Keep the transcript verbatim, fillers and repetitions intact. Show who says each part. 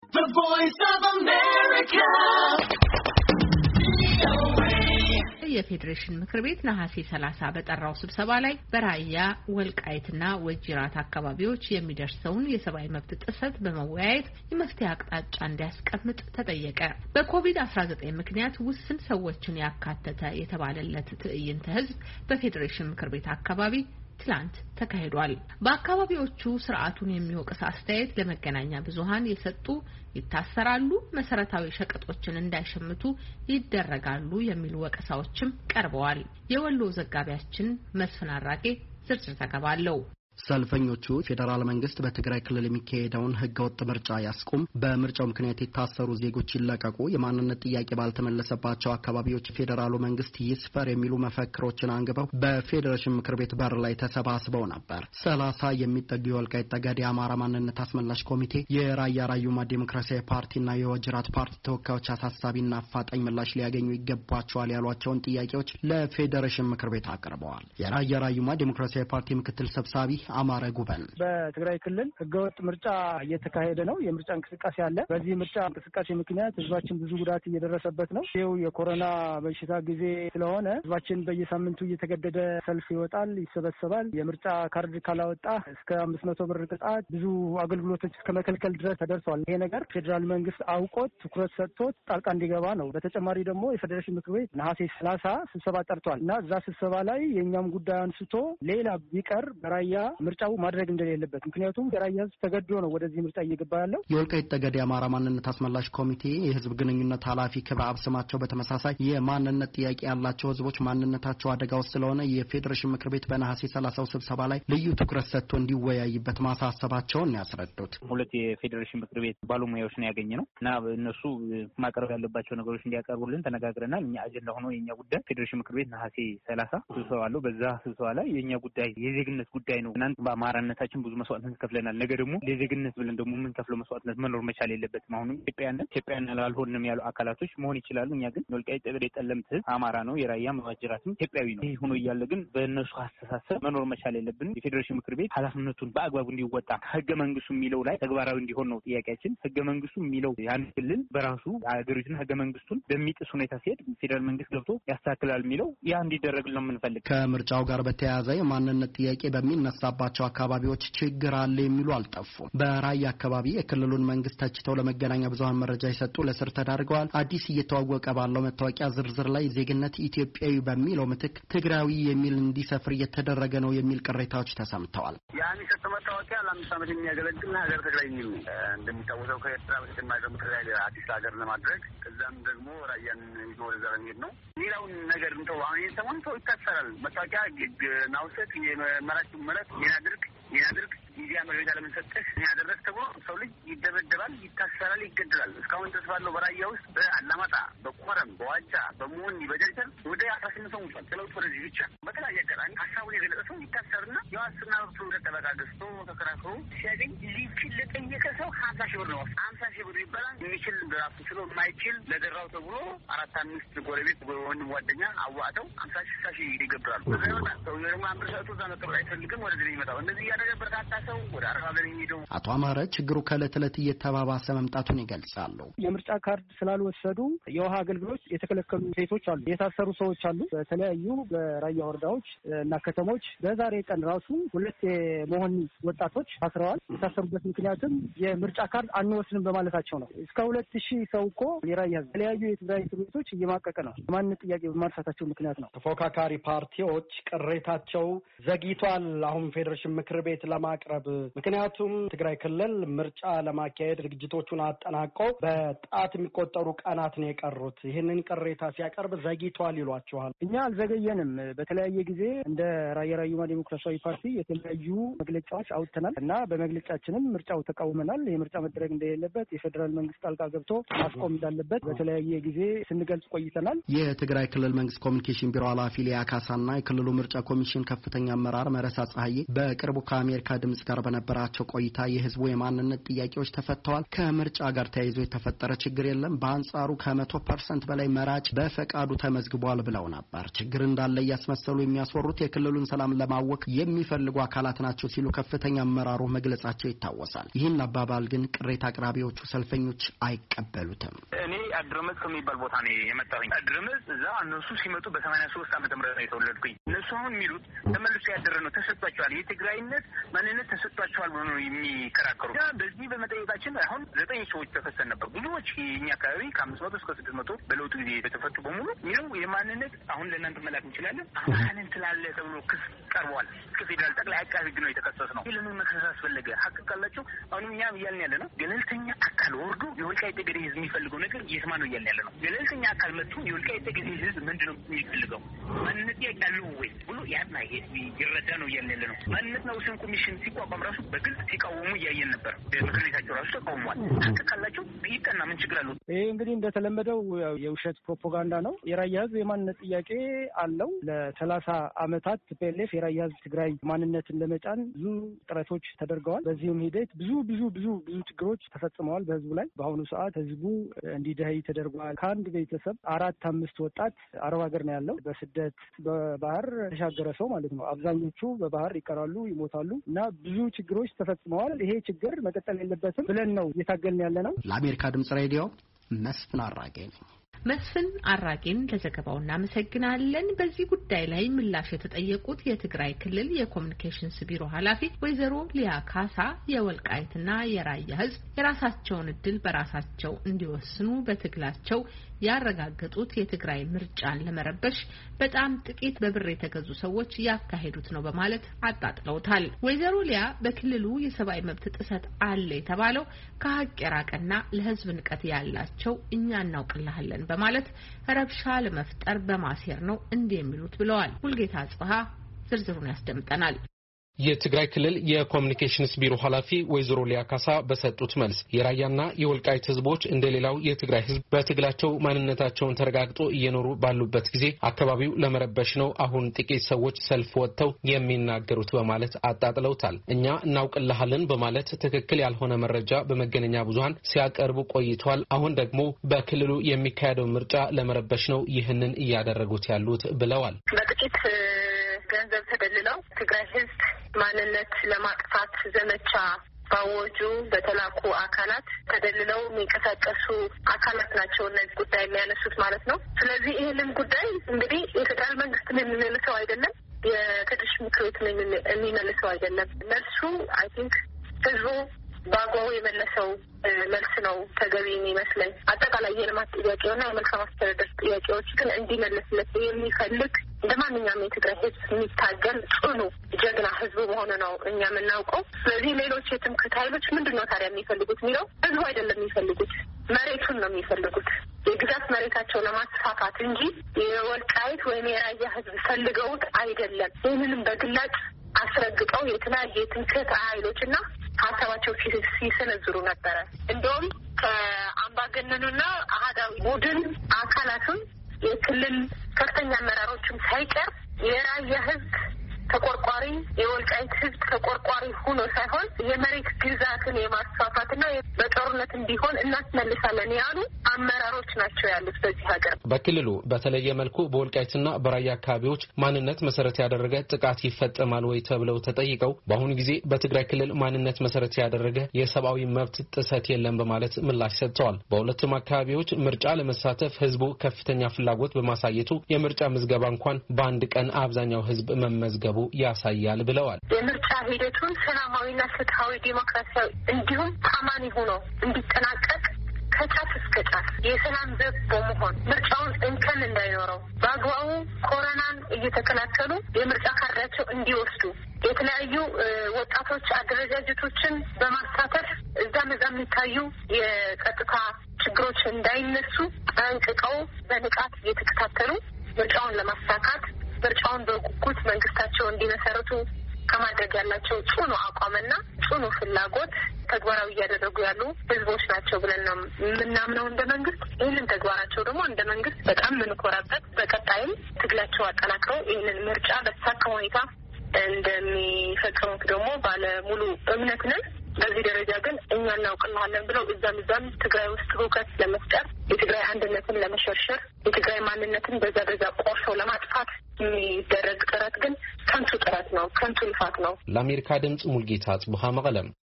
Speaker 1: The Voice of America.
Speaker 2: የፌዴሬሽን ምክር ቤት ነሐሴ ሰላሳ በጠራው ስብሰባ ላይ በራያ ወልቃይትና ወጅራት አካባቢዎች የሚደርሰውን የሰብአዊ መብት ጥሰት በመወያየት የመፍትሄ አቅጣጫ እንዲያስቀምጥ ተጠየቀ። በኮቪድ አስራ ዘጠኝ ምክንያት ውስን ሰዎችን ያካተተ የተባለለት ትዕይንተ ህዝብ በፌዴሬሽን ምክር ቤት አካባቢ ትላንት ተካሂዷል። በአካባቢዎቹ ስርዓቱን የሚወቅስ አስተያየት ለመገናኛ ብዙሃን የሰጡ ይታሰራሉ፣ መሰረታዊ ሸቀጦችን እንዳይሸምቱ ይደረጋሉ የሚሉ ወቀሳዎችም ቀርበዋል። የወሎ ዘጋቢያችን መስፍን አራጌ ዝርዝር ዘገባ አለው።
Speaker 3: ሰልፈኞቹ ፌደራል መንግስት በትግራይ ክልል የሚካሄደውን ህገወጥ ምርጫ ያስቁም፣ በምርጫው ምክንያት የታሰሩ ዜጎች ይለቀቁ፣ የማንነት ጥያቄ ባልተመለሰባቸው አካባቢዎች ፌደራሉ መንግስት ይስፈር የሚሉ መፈክሮችን አንግበው በፌዴሬሽን ምክር ቤት በር ላይ ተሰባስበው ነበር። ሰላሳ የሚጠጉ የወልቃይት ጠገዴ የአማራ ማንነት አስመላሽ ኮሚቴ፣ የራያ ራዩማ ዴሞክራሲያዊ ፓርቲና የወጅራት ፓርቲ ተወካዮች አሳሳቢና አፋጣኝ ምላሽ ሊያገኙ ይገባቸዋል ያሏቸውን ጥያቄዎች ለፌዴሬሽን ምክር ቤት አቅርበዋል። የራያ ራዩማ ዴሞክራሲያዊ ፓርቲ ምክትል ሰብሳቢ አማረ ጉበን
Speaker 4: በትግራይ ክልል ህገወጥ ምርጫ እየተካሄደ ነው። የምርጫ እንቅስቃሴ አለ። በዚህ ምርጫ እንቅስቃሴ ምክንያት ህዝባችን ብዙ ጉዳት እየደረሰበት ነው። ይኸው የኮሮና በሽታ ጊዜ ስለሆነ ህዝባችን በየሳምንቱ እየተገደደ ሰልፍ ይወጣል፣ ይሰበሰባል። የምርጫ ካርድ ካላወጣ እስከ አምስት መቶ ብር ቅጣት፣ ብዙ አገልግሎቶች እስከ መከልከል ድረስ ተደርሷል። ይሄ ነገር ፌዴራል መንግስት አውቆት ትኩረት ሰጥቶት ጣልቃ እንዲገባ ነው። በተጨማሪ ደግሞ የፌዴሬሽን ምክር ቤት ነሐሴ ሰላሳ ስብሰባ ጠርቷል እና እዛ ስብሰባ ላይ የእኛም ጉዳይ አንስቶ ሌላ ቢቀር በራያ ምርጫው ማድረግ እንደሌለበት፣ ምክንያቱም የራያ ህዝብ ተገዶ ነው ወደዚህ ምርጫ እየገባ ያለው።
Speaker 3: የወልቃይት ጠገዴ የአማራ ማንነት አስመላሽ ኮሚቴ የህዝብ ግንኙነት ኃላፊ ክብረ አብስማቸው በተመሳሳይ የማንነት ጥያቄ ያላቸው ህዝቦች ማንነታቸው አደጋ ውስጥ ስለሆነ የፌዴሬሽን ምክር ቤት በነሐሴ ሰላሳው ስብሰባ ላይ ልዩ ትኩረት ሰጥቶ እንዲወያይበት ማሳሰባቸውን ያስረዱት።
Speaker 5: ሁለት የፌዴሬሽን ምክር ቤት ባለሙያዎች ነው ያገኘ ነው እና እነሱ ማቅረብ ያለባቸው ነገሮች እንዲያቀርቡልን ተነጋግረናል። እኛ አጀንዳ ሆኖ የኛ ጉዳይ ፌዴሬሽን ምክር ቤት ነሐሴ ሰላሳ ስብሰባ አለው። በዛ ስብሰባ ላይ የኛ ጉዳይ የዜግነት ጉዳይ ነው። እናንተ በአማራነታችን ብዙ መስዋዕትነት ከፍለናል። ነገ ደግሞ ለዜግነት ብለን ደግሞ ምን ከፍለው መስዋዕትነት መኖር መቻል የለበትም። አሁን ኢትዮጵያውያን ኢትዮጵያውያን ላልሆንም ያሉ አካላቶች መሆን ይችላሉ። እኛ ግን ወልቃይት ጠገዴ ጠለምት አማራ ነው፣ የራያም ወጅራትም ኢትዮጵያዊ ነው። ይህ ሆኖ እያለ ግን በእነሱ አስተሳሰብ መኖር መቻል የለብንም። የፌዴሬሽን ምክር ቤት ኃላፊነቱን በአግባቡ እንዲወጣ ህገ መንግስቱ የሚለው ላይ ተግባራዊ እንዲሆን ነው ጥያቄያችን። ህገ መንግስቱ የሚለው ያን ክልል በራሱ አገሪቱን ህገ መንግስቱን በሚጥስ ሁኔታ ሲሄድ ፌዴራል መንግስት ገብቶ ያስተካክላል የሚለው ያ እንዲደረግ ነው የምንፈልግ።
Speaker 3: ከምርጫው ጋር በተያያዘ የማንነት ጥያቄ በሚነሳባቸው አካባቢዎች ችግር አለ የሚሉ አልጠፉም። በራያ አካባቢ የክልሉን መንግስት ተችተው ለመገናኛ ብዙሃን መረጃ የሰጡ ለስር ተዳርገዋል። አዲስ እየተዋወቀ ባለው መታወቂያ ዝርዝር ላይ ዜግነት ኢትዮጵያዊ በሚለው ምትክ ትግራዊ የሚል እንዲሰፍር እየተደረገ ነው የሚል ቅሬታዎች ተሰምተዋል።
Speaker 6: ያን የሰጠው መታወቂያ ለአምስት ዓመት የሚያገለግል ሀገር ትግራይ የሚል እንደሚታወሰው ከኤርትራ በተጨማሪ ደግሞ ትግራይ አዲስ ሀገር ለማድረግ ከዛም ደግሞ ራያን ይዞ ወደዛ ለመሄድ ነው። ሌላውን ነገር እንተው። አሁን ይህን ሰሞን ሰው ይታሰራል። መታወቂያ ናውሰት የመራጭ መረት የናድርግ የናድርግ ሚዲያ መረጃ ለምን ሰጠህ ያደረግ ተብሎ ሰው ልጅ ይደበደባል፣ ይታሰራል፣ ይገደላል። እስካሁን ድረስ ባለው በራያ ውስጥ በአላማጣ፣ በኮረም፣ በዋጃ፣ በመሆኒ፣ በደርጀን ወደ አስራ ስምንት ሰው ሙቷል። ስለውጥ ወደዚህ ብቻ በተለያየ አጋጣሚ ሀሳቡን የገለጸ ሰው ይታሰርና የዋስትና መብቱ ጠበቃ ገዝቶ ተከራክሮ ሲያገኝ ሊችል ለጠየቀ ሰው ሀምሳ ሺህ ብር ነው። ሀምሳ ሺህ ብር ይባላል። የሚችል በራሱ ችሎ የማይችል ለደራው ተብሎ አራት አምስት ጎረቤት ወንድም ጓደኛ አዋጥተው ሀምሳ ሺህ ሳ ሺህ ይገብራሉ። በዛ ይወጣል። ሰውዬው ደግሞ አንብር ሰጥቶ እዛ መቀበል አይፈልግም። ወደዚህ ነው የሚመጣው። እንደዚህ እያደረገ በርካታ ሰው ወደ አረብ ሀገር የሚሄደው።
Speaker 3: አቶ አማረ ችግሩ ከእለት እለት እየተባባሰ መምጣቱን ይገልጻሉ።
Speaker 4: የምርጫ ካርድ ስላልወሰዱ የውሃ አገልግሎት የተከለከሉ ሴቶች አሉ፣ የታሰሩ ሰዎች አሉ። በተለያዩ በራያ ወረዳዎች እና ከተሞች በዛሬ ቀን ራሱ ሁለት የመሆኒ ወጣቶች ታስረዋል። የታሰሩበት ምክንያትም የምርጫ ካርድ አንወስንም በማለታቸው ነው። እስከ ሁለት ሺህ ሰው እኮ የራያ የተለያዩ የትግራይ እስር ቤቶች እየማቀቀ ነው። ማንነት ጥያቄ በማንሳታቸው ምክንያት ነው።
Speaker 3: ተፎካካሪ ፓርቲዎች ቅሬታቸው ዘግይቷል አሁን ፌዴሬሽን ምክር ቤት ለማቅረብ። ምክንያቱም ትግራይ ክልል ምርጫ ለማካሄድ ዝግጅቶቹን አጠናቆ በጣት የሚቆጠሩ ቀናት ነው የቀሩት። ይህንን ቅሬታ ሲያቀርብ ዘግይቷል ይሏቸዋል።
Speaker 4: እኛ አልዘገየንም። በተለያየ ጊዜ እንደ ራያ ራዩማ ዴሞክራሲያዊ ፓርቲ የተለያዩ መግለጫዎች አውጥተናል እና በመግለጫችንም ምርጫው ተቃውመናል። የምርጫ መደረግ እንደሌለበት የፌዴራል መንግስት ጣልቃ ገብቶ ማስቆም እንዳለበት በተለያየ ጊዜ ስንገልጽ ቆይተናል።
Speaker 3: የትግራይ ክልል መንግስት ኮሚኒኬሽን ቢሮ ኃላፊ ሊያ ካሳና የክልሉ ምርጫ ኮሚሽን ከፍተኛ አመራር መረሳ ፀሐዬ በቅርቡ ከአሜሪካ ድምጽ ድምጽ ጋር በነበራቸው ቆይታ የህዝቡ የማንነት ጥያቄዎች ተፈተዋል፣ ከምርጫ ጋር ተያይዞ የተፈጠረ ችግር የለም፣ በአንጻሩ ከመቶ ፐርሰንት በላይ መራጭ በፈቃዱ ተመዝግቧል ብለው ነበር። ችግር እንዳለ ያስመሰሉ የሚያስወሩት የክልሉን ሰላም ለማወክ የሚፈልጉ አካላት ናቸው ሲሉ ከፍተኛ አመራሩ መግለጻቸው ይታወሳል። ይህን አባባል ግን ቅሬታ አቅራቢዎቹ ሰልፈኞች አይቀበሉትም።
Speaker 5: እኔ አድረመጽ ከሚባል ቦታ ነው የመጣሁኝ። አድረመጽ እዛ እነሱ ሲመጡ በሰማንያ ሶስት ዓመተ ምህረት ነው የተወለድኩኝ። እነሱ አሁን የሚሉት ተመልሶ ያደረ ነው ተሰጥቷቸዋል፣ የትግራይነት ማንነት ተሰጥቷቸዋል ብሎ ነው የሚከራከሩ። በዚህ በመጠየቃችን አሁን ዘጠኝ ሰዎች ተፈሰን ነበር። ብዙዎች የኛ አካባቢ ከአምስት መቶ እስከ ስድስት መቶ በለውጡ ጊዜ የተፈቱ በሙሉ ይኸው የማንነት አሁን ለእናንተ መላክ እንችላለን አማንን ስላለ ተብሎ ክስ ቀርቧል። ከፌዴራል ጠቅላይ አቃቤ ሕግ ነው የተከሰስ ነው። ለምን መክሰስ አስፈለገ? ሀቅ ካላቸው አሁን እኛ እያልን ያለ ነው ገለልተኛ አካል ወርዶ የወልቃይት ጠገዴ ህዝብ የሚፈልገው ነገር የስማ ነው እያልን ያለ ነው። ገለልተኛ አካል መጥቶ የወልቃይት ጠገዴ ህዝብ ምንድነው የሚፈልገው ማንነት ያለው ወይ ብሎ ያና ይረዳ ነው እያልን ያለ ነው። ማንነትና ወሰን ኮሚሽን ሲቋቋም ራሱ በግልጽ ሲቃወሙ እያየን ነበር። ምክር ቤታቸው ራሱ ተቃውሟል። ሀቅ ካላቸው ይቀና ምን ችግር አለው?
Speaker 4: ይሄ እንግዲህ እንደተለመደው የውሸት ፕሮፓጋንዳ ነው። የራያ ህዝብ የማንነት ጥያቄ አለው። ለሰላሳ አመታት ቲፒኤልኤፍ የራያ ህዝብ ትግራይ ማንነትን ለመጫን ብዙ ጥረቶች ተደርገዋል። በዚህም ሂደት ብዙ ብዙ ብዙ ብዙ ችግሮች ተፈጽመዋል በህዝቡ ላይ። በአሁኑ ሰዓት ህዝቡ እንዲደህይ ተደርጓል። ከአንድ ቤተሰብ አራት አምስት ወጣት አረብ ሀገር ነው ያለው። በስደት በባህር ተሻገረ ሰው ማለት ነው። አብዛኞቹ በባህር ይቀራሉ፣ ይሞታሉ እና ብዙ ችግሮች ተፈጽመዋል። ይሄ ችግር መቀጠል የለበትም ብለን ነው እየታገልን ያለ ነው።
Speaker 3: ለአሜሪካ ድምጽ ሬዲዮ መስፍን አራጌ ነኝ።
Speaker 2: መስፍን አራጌን ለዘገባው እናመሰግናለን። በዚህ ጉዳይ ላይ ምላሽ የተጠየቁት የትግራይ ክልል የኮሚኒኬሽንስ ቢሮ ኃላፊ ወይዘሮ ሊያ ካሳ የወልቃይትና የራያ ህዝብ የራሳቸውን እድል በራሳቸው እንዲወስኑ በትግላቸው ያረጋገጡት የትግራይ ምርጫን ለመረበሽ በጣም ጥቂት በብር የተገዙ ሰዎች ያካሄዱት ነው በማለት አጣጥለውታል። ወይዘሮ ሊያ በክልሉ የሰብአዊ መብት ጥሰት አለ የተባለው ከሀቅ የራቀና ለህዝብ ንቀት ያላቸው እኛ እናውቅልሃለን በማለት ረብሻ ለመፍጠር በማሴር ነው እንዲህ የሚሉት ብለዋል። ሁልጌታ አጽፋ ዝርዝሩን ያስደምጠናል።
Speaker 7: የትግራይ ክልል የኮሚኒኬሽንስ ቢሮ ኃላፊ ወይዘሮ ሊያ ካሳ በሰጡት መልስ የራያና የወልቃይት ህዝቦች እንደሌላው የትግራይ ህዝብ በትግላቸው ማንነታቸውን ተረጋግጦ እየኖሩ ባሉበት ጊዜ አካባቢው ለመረበሽ ነው አሁን ጥቂት ሰዎች ሰልፍ ወጥተው የሚናገሩት በማለት አጣጥለውታል። እኛ እናውቅልሃለን በማለት ትክክል ያልሆነ መረጃ በመገናኛ ብዙሃን ሲያቀርቡ ቆይቷል። አሁን ደግሞ በክልሉ የሚካሄደው ምርጫ ለመረበሽ ነው ይህንን እያደረጉት ያሉት ብለዋል።
Speaker 8: በጥቂት ገንዘብ ተደልለው ትግራይ ህዝብ ማንነት ለማጥፋት ዘመቻ ባወጁ በተላኩ አካላት ተደልለው የሚንቀሳቀሱ አካላት ናቸው እነዚህ ጉዳይ የሚያነሱት ማለት ነው። ስለዚህ ይህንን ጉዳይ እንግዲህ የፌዴራል መንግስት የሚመልሰው አይደለም፣ የፌዴሬሽን ምክር ቤት የሚመልሰው አይደለም። መልሱ አይ ቲንክ ህዝቡ በአግባቡ የመለሰው መልስ ነው ተገቢ የሚመስለኝ። አጠቃላይ የልማት ጥያቄውና የመልካም አስተዳደር ጥያቄዎች ግን እንዲመለስለት የሚፈልግ እንደ ማንኛውም የትግራይ ህዝብ የሚታገል ጽኑ ጀግና ህዝቡ መሆኑ ነው እኛ የምናውቀው። ስለዚህ ሌሎች የትምክህት ኃይሎች ምንድን ነው ታዲያ የሚፈልጉት የሚለው ህዝቡ አይደለም የሚፈልጉት፣ መሬቱን ነው የሚፈልጉት የግዛት መሬታቸው ለማስፋፋት እንጂ የወልቃይት ወይም የራያ ህዝብ ፈልገውት አይደለም። ይህንንም በግላጭ አስረግጠው የተለያየ የትምክህት ኃይሎችና ሀሳባቸው ሲሰነዝሩ ነበረ። እንደውም ከአምባገነኑና አህዳዊ ቡድን አካላትም የክልል ከፍተኛ አመራሮችም ሳይቀር የራያ ህዝብ ተቆርቋሪ የወልቃይት ህዝብ ተቆርቋሪ ሆኖ ሳይሆን የመሬት ግዛትን የማስፋፋትና በጦርነት እንዲሆን እናስመልሳለን ያሉ አመራሮች ናቸው ያሉት በዚህ ሀገር።
Speaker 7: በክልሉ በተለየ መልኩ በወልቃይትና በራያ አካባቢዎች ማንነት መሰረት ያደረገ ጥቃት ይፈጸማል ወይ ተብለው ተጠይቀው በአሁኑ ጊዜ በትግራይ ክልል ማንነት መሰረት ያደረገ የሰብአዊ መብት ጥሰት የለም በማለት ምላሽ ሰጥተዋል። በሁለቱም አካባቢዎች ምርጫ ለመሳተፍ ህዝቡ ከፍተኛ ፍላጎት በማሳየቱ የምርጫ ምዝገባ እንኳን በአንድ ቀን አብዛኛው ህዝብ መመዝገቡ ያሳያል ብለዋል።
Speaker 8: የምርጫ ሂደቱን ሰላማዊና ፍትሃዊ ዲሞክራሲያዊ እንዲሁም ታማኒ ሆኖ እንዲጠናቀቅ ከጫፍ እስከ ጫፍ የሰላም ዘብ በመሆን ምርጫውን እንከን እንዳይኖረው በአግባቡ ኮሮናን እየተከላከሉ የምርጫ ካርዳቸው እንዲወስዱ የተለያዩ ወጣቶች አደረጃጀቶችን በማሳተፍ እዛም እዛም የሚታዩ የጸጥታ ችግሮች እንዳይነሱ ጠንቅቀው በንቃት እየተከታተሉ ምርጫውን ለማሳካት ምርጫውን በጉጉት መንግስታቸው እንዲመሰረቱ ከማድረግ ያላቸው ጽኑ አቋምና ጽኑ ፍላጎት ተግባራዊ እያደረጉ ያሉ ህዝቦች ናቸው ብለን ነው የምናምነው እንደ መንግስት። ይህንን ተግባራቸው ደግሞ እንደ መንግስት በጣም የምንኮራበት፣ በቀጣይም ትግላቸው አጠናክረው ይህንን ምርጫ በተሳካ ሁኔታ እንደሚፈጽሙት ደግሞ ባለ ሙሉ እምነት ነን። በዚህ ደረጃ ግን እኛ እናውቅልሃለን ብለው እዛም እዛም ትግራይ ውስጥ ሁከት ለመፍጠር የትግራይ አንድነትን ለመሸርሸር የትግራይ ማንነትን በዛ በዛ ቆርሰው ለማጥፋት የሚደረግ ጥረት ግን ከንቱ ጥረት ነው፣ ከንቱ ልፋት ነው።
Speaker 7: ለአሜሪካ ድምጽ ሙልጌታ ጽቡሃ መቀለም